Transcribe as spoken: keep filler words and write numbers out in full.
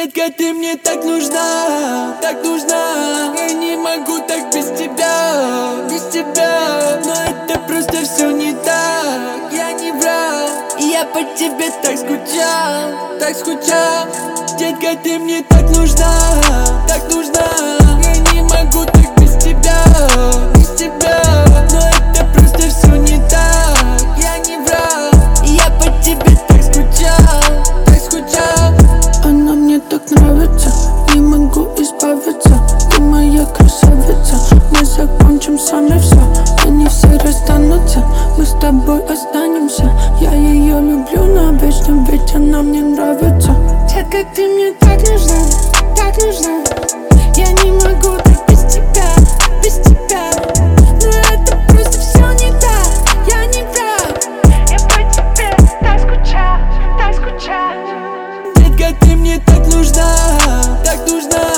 Детка, ты мне так нужна, так нужна. Я не могу так без тебя, без тебя. Но это просто все не так, я не врал. Я по тебе так скучал, так скучал. Детка, ты мне так нужна, так нужна. Я не могу так без тебя, без тебя. Но это просто все не так, я не врал. Я по тебе так скучал, так скучал. Она мне так нравится, не могу избавиться. Ты моя красавица, мы закончим сами все. Они все расстанутся, мы с тобой останемся. Я ее люблю навечно, ведь она мне нравится. Детка, ты мне так нужна, так нужна. Я не могу так без тебя, без тебя. Но это просто все не так, я не прав. Я по тебе так скучаю, так скучаю. Детка, ты мне так нужна, так нужна.